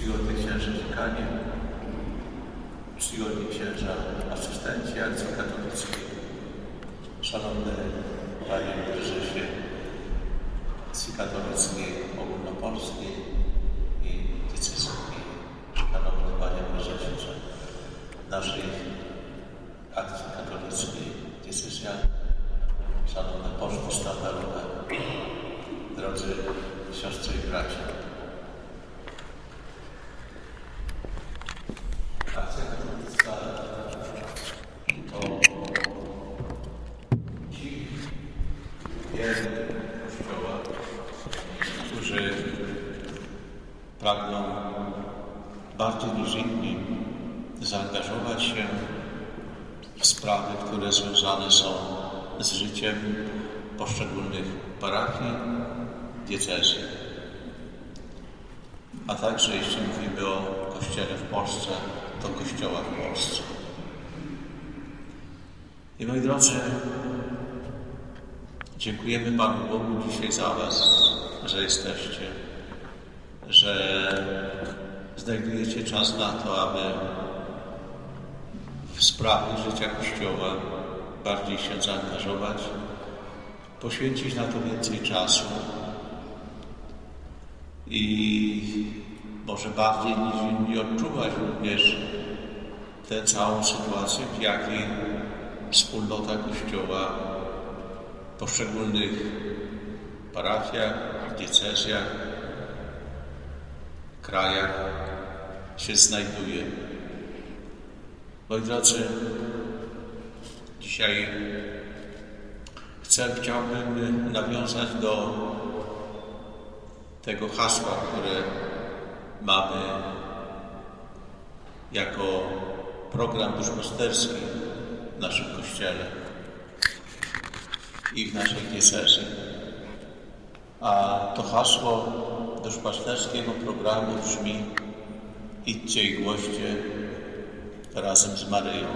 czcigodny księże dziekanie, czcigodni księża asystenci akcji katolickiej, szanowny panie prezesie akcji katolickiej ogólnopolskiej i diecezji, szanowny panie prezesie naszej akcji katolickiej diecezjalnej, szanowne poczty sztandarowe, drodzy siostry i bracia. Akcja katolicka to ci wierni Kościoła, którzy pragną bardziej niż inni zaangażować się w sprawy, które związane są z życiem poszczególnych parafii, diecezji. A także jeśli mówimy o Kościele w Polsce, to Kościoła w Polsce. I moi drodzy, dziękujemy Panu Bogu dzisiaj za Was, że jesteście, że znajdujecie czas na to, aby w sprawy życia Kościoła bardziej się zaangażować, poświęcić na to więcej czasu i może bardziej niż inni odczuwać również tę całą sytuację, w jakiej wspólnota Kościoła w poszczególnych parafiach, diecezjach, krajach się znajduje. Moi drodzy, dzisiaj chciałbym nawiązać do tego hasła, które mamy jako program duszpasterski w naszym Kościele i w naszej diecezji. A to hasło duszpasterskiego programu brzmi: idźcie i głoście razem z Maryją.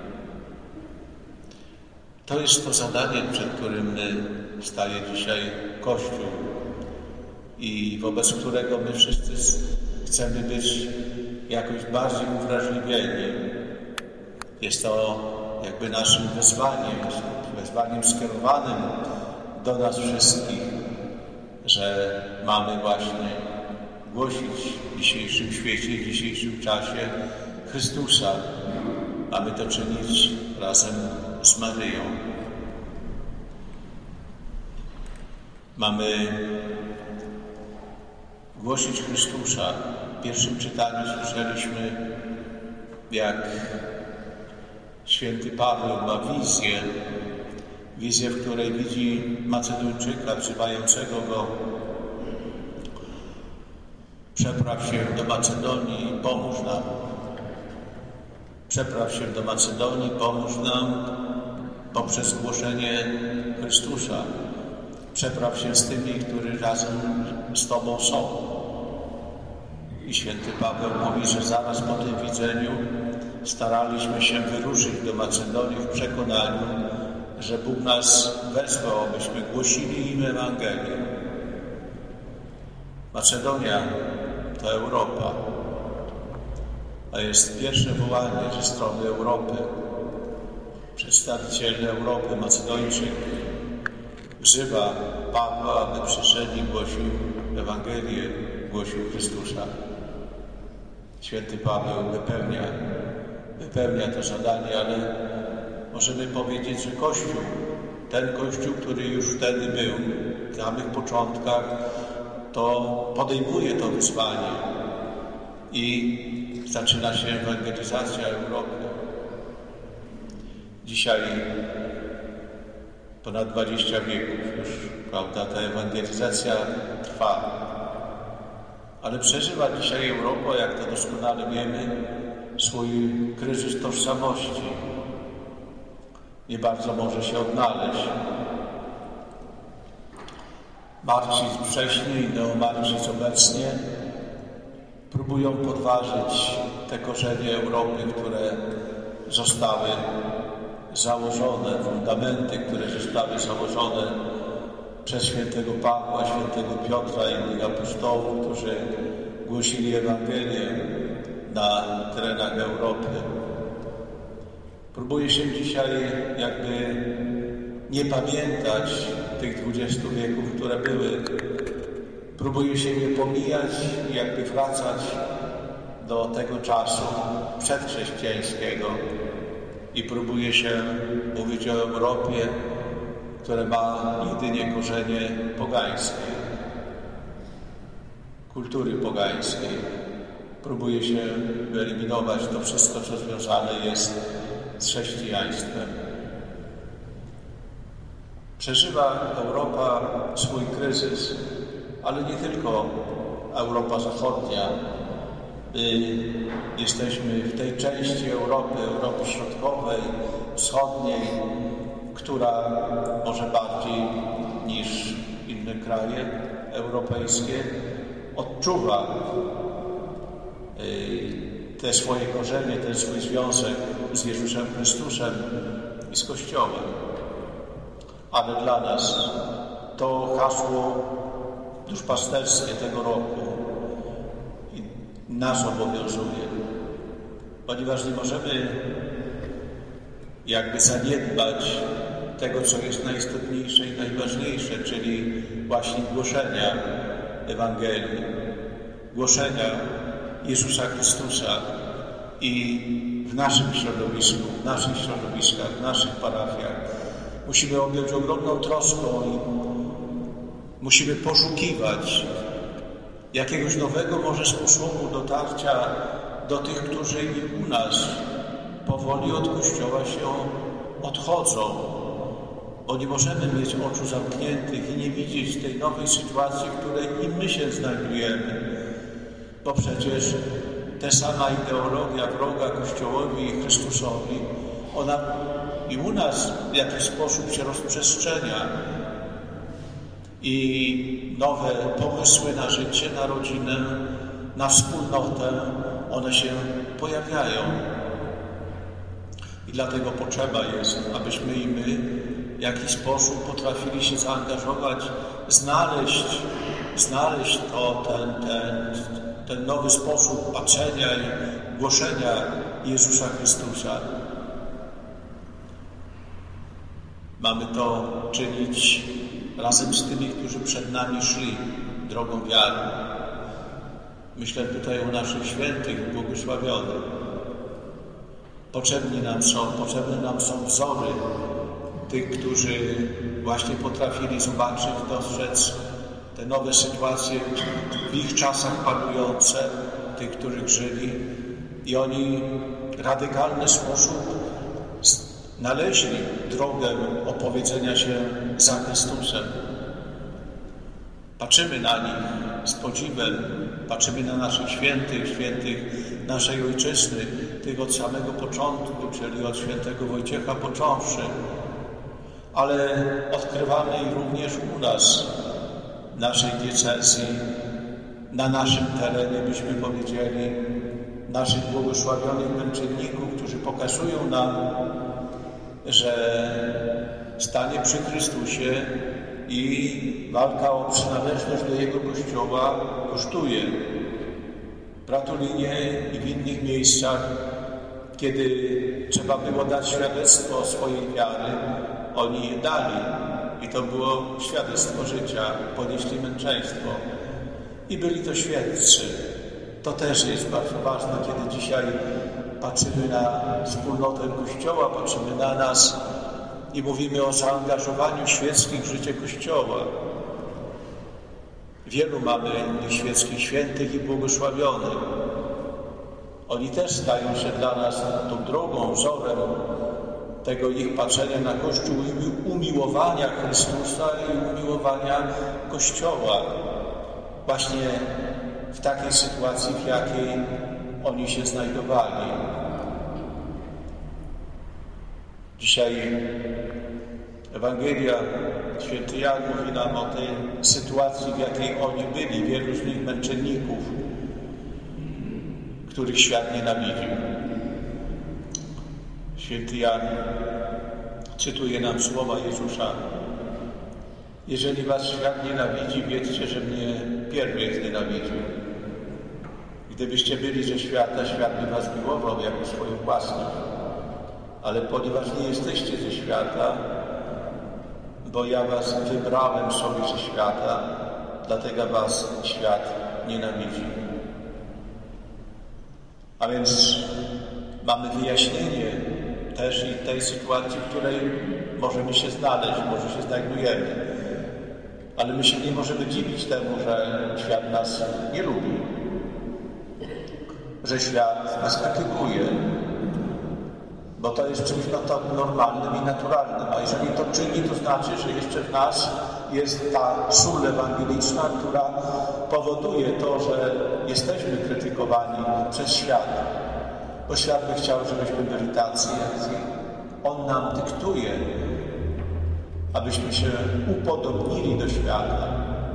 To jest to zadanie, przed którym staje dzisiaj Kościół i wobec którego my wszyscy chcemy być jakoś bardziej uwrażliwieni. Jest to jakby naszym wezwaniem skierowanym do nas wszystkich, że mamy właśnie głosić w dzisiejszym świecie, w dzisiejszym czasie Chrystusa. Mamy to czynić razem z Maryją. Mamy głosić Chrystusa. W pierwszym czytaniu słyszeliśmy, jak święty Paweł ma wizję, w której widzi Macedończyka wzywającego go: przepraw się do Macedonii i pomóż nam. Przepraw się do Macedonii, pomóż nam poprzez głoszenie Chrystusa. Przepraw się z tymi, którzy razem z Tobą są. I święty Paweł mówi, że zaraz po tym widzeniu staraliśmy się wyruszyć do Macedonii w przekonaniu, że Bóg nas wezwał, abyśmy głosili im Ewangelię. Macedonia to Europa, a jest pierwsze wołanie ze strony Europy. Przedstawiciel Europy, Macedończyk, wzywa Pawła, aby przyszedł i głosił Ewangelię, głosił Chrystusa. Święty Paweł wypełnia to zadanie, ale możemy powiedzieć, że Kościół, ten Kościół, który już wtedy był, w samych początkach, to podejmuje to wyzwanie i zaczyna się ewangelizacja Europy. Dzisiaj ponad 20 wieków już, prawda, ta ewangelizacja trwa. Ale przeżywa dzisiaj Europa, jak to doskonale wiemy, swój kryzys tożsamości. Nie bardzo może się odnaleźć. Marksizm wcześniej, neomarksizm obecnie próbują podważyć te korzenie Europy, które zostały założone, fundamenty, które zostały założone przez świętego Pawła, świętego Piotra i innych apostołów, którzy głosili Ewangelię na terenach Europy. Próbuje się dzisiaj jakby nie pamiętać tych 20 wieków, które były. Próbuje się nie pomijać i jakby wracać do tego czasu przedchrześcijańskiego i próbuje się mówić o Europie, która ma jedynie korzenie pogańskie, kultury pogańskiej. Próbuje się wyeliminować to wszystko, co związane jest z chrześcijaństwem. Przeżywa Europa swój kryzys, ale nie tylko Europa Zachodnia. Jesteśmy w tej części Europy Środkowej, Wschodniej, która może bardziej niż inne kraje europejskie odczuwa te swoje korzenie, ten swój związek z Jezusem Chrystusem i z Kościołem. Ale dla nas to hasło duszpasterskie tego roku nas obowiązuje, ponieważ nie możemy jakby zaniedbać tego, co jest najistotniejsze i najważniejsze, czyli właśnie głoszenia Ewangelii, głoszenia Jezusa Chrystusa i w naszym środowisku, w naszych środowiskach, w naszych parafiach. Musimy objąć ogromną troską i musimy poszukiwać jakiegoś nowego może sposobu dotarcia do tych, którzy i u nas powoli od Kościoła się odchodzą, bo nie możemy mieć oczu zamkniętych i nie widzieć tej nowej sytuacji, w której i my się znajdujemy, bo przecież ta sama ideologia wroga Kościołowi i Chrystusowi, ona i u nas w jakiś sposób się rozprzestrzenia i nowe pomysły na życie, na rodzinę, na wspólnotę, one się pojawiają. I dlatego potrzeba jest, abyśmy i my w jakiś sposób potrafili się zaangażować, znaleźć ten nowy sposób patrzenia i głoszenia Jezusa Chrystusa. Mamy to czynić razem z tymi, którzy przed nami szli drogą wiary. Myślę tutaj o naszych świętych, błogosławionych. Potrzebne nam są wzory tych, którzy właśnie potrafili zobaczyć, dostrzec te nowe sytuacje w ich czasach panujące, tych, których żyli, i oni w radykalny sposób znaleźli drogę opowiedzenia się za Chrystusem. Patrzymy na nich z podziwem, patrzymy na naszych świętych naszej Ojczyzny, tych od samego początku, czyli od świętego Wojciecha począwszy, ale odkrywamy ich również u nas, w naszej diecezji, na naszym terenie, byśmy powiedzieli, naszych błogosławionych męczenników, którzy pokazują nam, że stanie przy Chrystusie i walka o przynależność do Jego Kościoła kosztuje. W Bratulinie i w innych miejscach, kiedy trzeba było dać świadectwo swojej wiary, oni je dali. I to było świadectwo życia, ponieśli męczeństwo. I byli to świeccy. To też jest bardzo ważne, kiedy dzisiaj patrzymy na wspólnotę Kościoła, patrzymy na nas i mówimy o zaangażowaniu świeckich w życie Kościoła. Wielu mamy tych świeckich świętych i błogosławionych. Oni też stają się dla nas tą drogą, wzorem tego ich patrzenia na Kościół i umiłowania Chrystusa i umiłowania Kościoła. Właśnie w takiej sytuacji, w jakiej oni się znajdowali. Dzisiaj Ewangelia, święty Jan mówi nam o tej sytuacji, w jakiej oni byli, wielu z nich męczenników, których świat nienawidził. Święty Jan cytuje nam słowa Jezusa: jeżeli was świat nienawidzi, wiedzcie, że mnie pierwej znienawidził. Gdybyście byli ze świata, świat by was miłował jako swoją własność. Ale ponieważ nie jesteście ze świata, bo ja was wybrałem sobie ze świata, dlatego was świat nienawidzi. A więc mamy wyjaśnienie też i tej sytuacji, w której możemy się znaleźć, może się znajdujemy. Ale my się nie możemy dziwić temu, że świat nas nie lubi, że świat nas krytykuje, bo to jest czymś normalnym i naturalnym. A jeżeli to czyni, to znaczy, że jeszcze w nas jest ta sól ewangeliczna, która powoduje to, że jesteśmy krytykowani przez świat. Bo świat by chciał, żebyśmy byli tacy, jak on nam dyktuje, abyśmy się upodobnili do świata.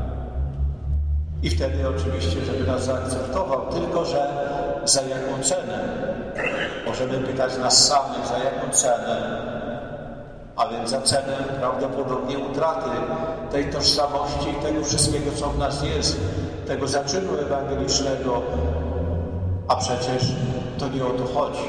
I wtedy oczywiście, żeby nas zaakceptował, tylko że za jaką cenę? Możemy pytać nas samych, za jaką cenę? A więc za cenę prawdopodobnie utraty tej tożsamości i tego wszystkiego, co w nas jest, tego zaczynu ewangelicznego, a przecież to nie o to chodzi.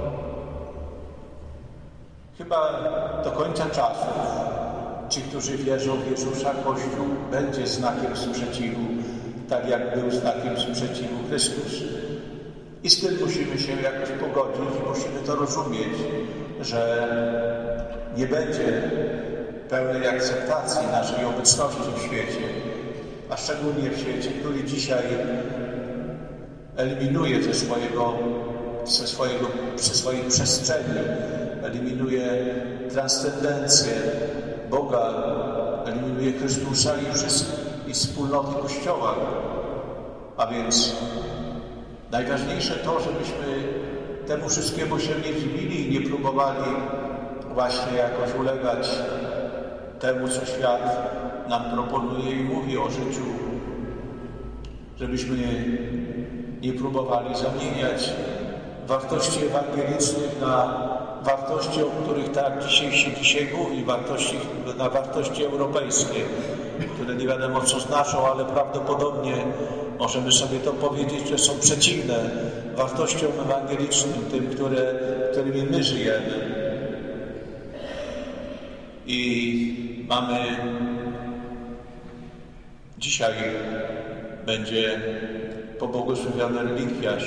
Chyba do końca czasów ci, którzy wierzą w Jezusa, Kościół będzie znakiem sprzeciwu, tak jak był znakiem sprzeciwu Chrystus. I z tym musimy się jakoś pogodzić i musimy to rozumieć, że nie będzie pełnej akceptacji naszej obecności w świecie, a szczególnie w świecie, który dzisiaj eliminuje ze swojej przestrzeni, eliminuje transcendencję Boga, eliminuje Chrystusa i wspólnoty Kościoła. A więc najważniejsze to, żebyśmy temu wszystkiemu się nie dziwili i nie próbowali właśnie jakoś ulegać temu, co świat nam proponuje i mówi o życiu. Żebyśmy nie próbowali zamieniać wartości ewangelicznych na wartości, o których tak dzisiaj mówi, na wartości europejskie, które nie wiadomo co znaczą, ale prawdopodobnie możemy sobie to powiedzieć, że są przeciwne wartościom ewangelicznym, tym, którymi my żyjemy. I mamy dzisiaj będzie pobłogosławiony relikwiarz,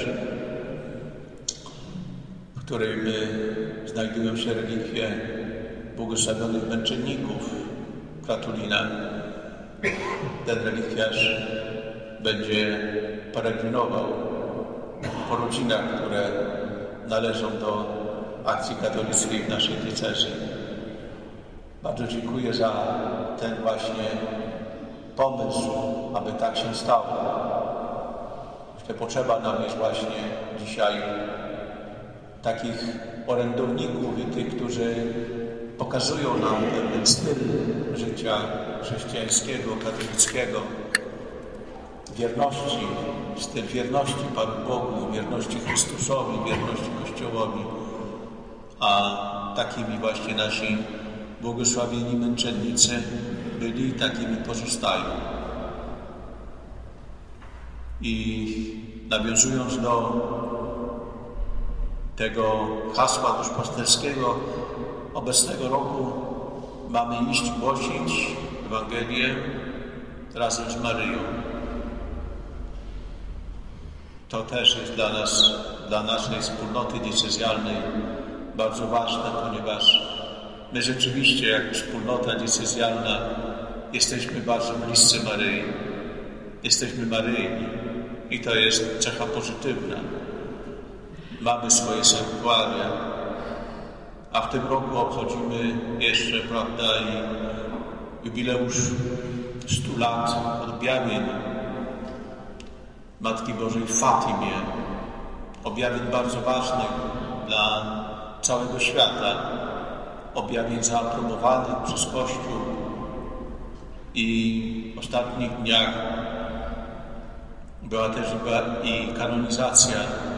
w którym znajdują się relikwie błogosławionych męczenników Katulina. Ten relikwiarz będzie peregrinował po rodzinach, które należą do akcji katolickiej w naszej diecezji. Bardzo dziękuję za ten właśnie pomysł, aby tak się stało. Myślę, potrzeba nam jest właśnie dzisiaj takich orędowników i tych, którzy pokazują nam pewien styl życia chrześcijańskiego, katolickiego, wierności, styl wierności Panu Bogu, wierności Chrystusowi, wierności Kościołowi, a takimi właśnie nasi błogosławieni męczennicy byli i takimi pozostają. I nawiązując do tego hasła duszpasterskiego obecnego roku, mamy iść głosić Ewangelię razem z Maryją. To też jest dla naszej wspólnoty diecezjalnej bardzo ważne, ponieważ my rzeczywiście, jako wspólnota diecezjalna, jesteśmy bardzo bliscy Maryi. Jesteśmy maryjni i to jest cecha pozytywna. Mamy swoje sanktuaria, a w tym roku obchodzimy jeszcze, prawda, i jubileusz 100 lat objawień Matki Bożej w Fatimie. Objawień bardzo ważnych dla całego świata. Objawień zaaprobowanych przez Kościół i w ostatnich dniach była też i kanonizacja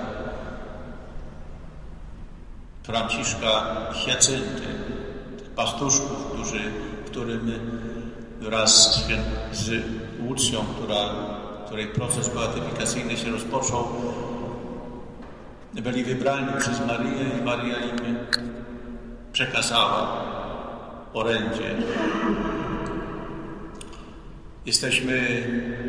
Franciszka Hiacynty, pastuszków, którym wraz z Łucją, której proces beatyfikacyjny się rozpoczął, byli wybrani przez Maryję i Maryja im przekazała orędzie. Jesteśmy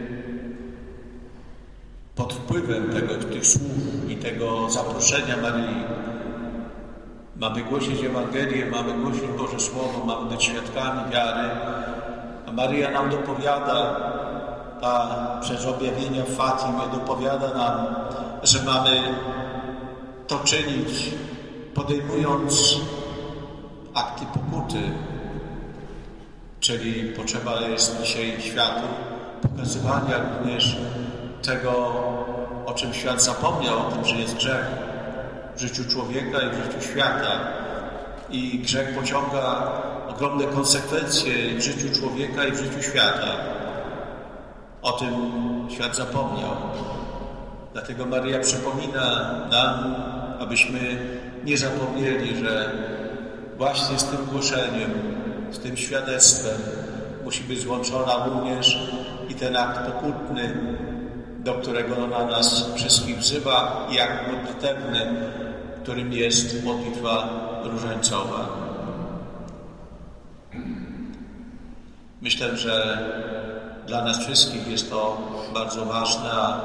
pod wpływem tych słów i tego zaproszenia Maryi. Mamy głosić Ewangelię, mamy głosić Boże Słowo, mamy być świadkami wiary, a Maryja nam dopowiada, przez objawienia w Fatimie dopowiada nam, że mamy to czynić, podejmując akty pokuty, czyli potrzeba jest dzisiaj światu pokazywania również tego, o czym świat zapomniał, o tym, że jest grzech w życiu człowieka i w życiu świata. I grzech pociąga ogromne konsekwencje w życiu człowieka i w życiu świata. O tym świat zapomniał. Dlatego Maryja przypomina nam, abyśmy nie zapomnieli, że właśnie z tym głoszeniem, z tym świadectwem musi być złączona również i ten akt pokutny, do którego ona nas wszystkich wzywa, i akt modlitewny, którym jest modlitwa różańcowa. Myślę, że dla nas wszystkich jest to bardzo ważne, a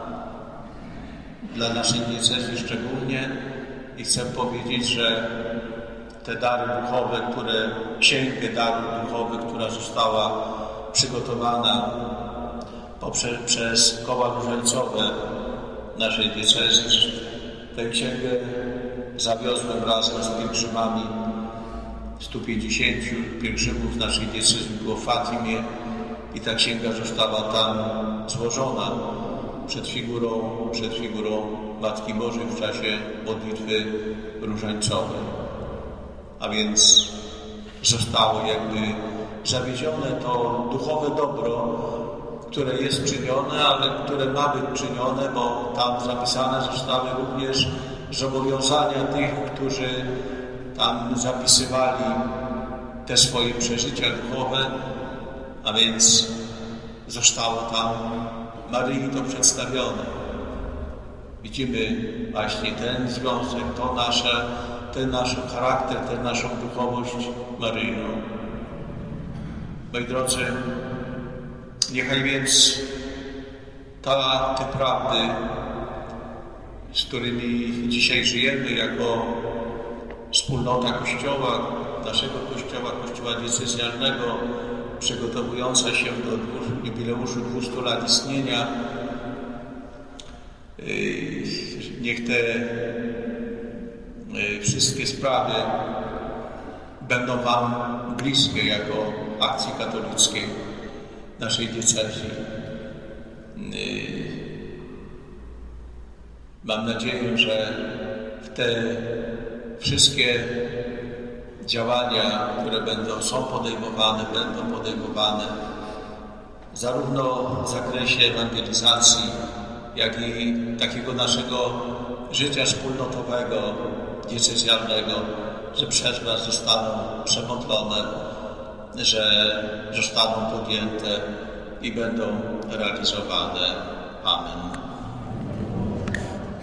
dla naszej diecezji szczególnie. I chcę powiedzieć, że te dary duchowe, księgę darów duchowych, która została przygotowana przez koła różańcowe naszej diecezji, tę księgę zawiozłem razem z pielgrzymami. 150 pielgrzymów z naszej diecezji było w Fatimie i ta księga została tam złożona przed figurą Matki Bożej w czasie modlitwy różańcowej. A więc zostało jakby zawiezione to duchowe dobro, które jest czynione, ale które ma być czynione, bo tam zapisane zostały również zobowiązania tych, którzy tam zapisywali te swoje przeżycia duchowe, a więc zostało tam Maryi to przedstawione. Widzimy właśnie ten związek, ten nasz charakter, tę naszą duchowość maryjną. Moi drodzy, niechaj więc te prawdy, z którymi dzisiaj żyjemy jako wspólnota Kościoła, naszego Kościoła, Kościoła diecezjalnego, przygotowująca się do jubileuszu 200 lat istnienia, niech te wszystkie sprawy będą Wam bliskie jako akcji katolickiej naszej diecezji. Mam nadzieję, że w te wszystkie działania, które są podejmowane, będą podejmowane zarówno w zakresie ewangelizacji, jak i takiego naszego życia wspólnotowego, diecezjalnego, że przez Was zostaną przemodlone, że zostaną podjęte i będą realizowane. Amen.